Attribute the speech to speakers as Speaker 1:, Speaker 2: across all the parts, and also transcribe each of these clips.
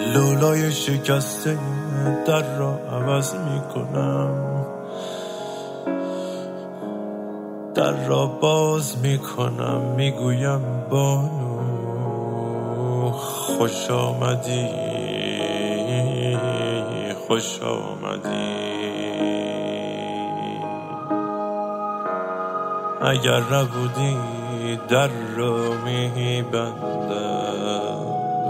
Speaker 1: لولای شکسته در را عوض میکنم، در را باز میکنم، میگویم بانو خوش آمدی، خوش آمدی. اگر نبودی در را میبندم،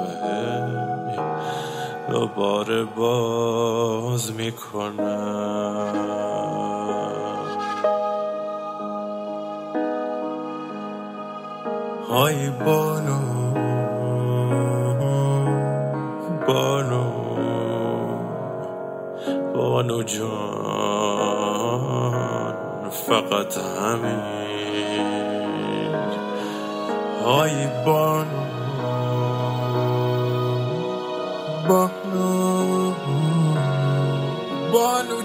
Speaker 1: دوباره باز میکنم. های بانو بانو بانو جان، فقط همین. های بانو بانو بانو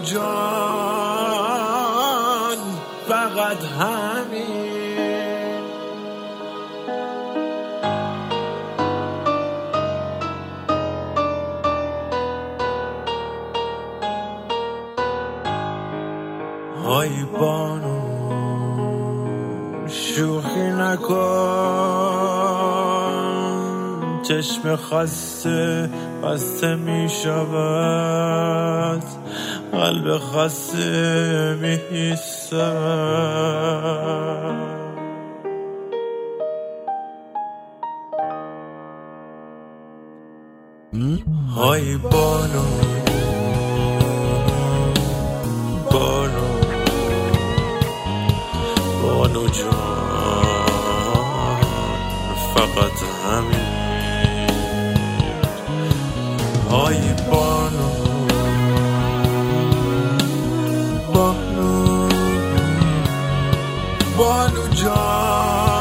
Speaker 1: جان، فقط همین. های بانو شوخی نکن، چشم خسته بسته می شود، قلب خسته می ایستد. های بانو بانو بانو جان، فقط همین. های بانو بانو بانو جان،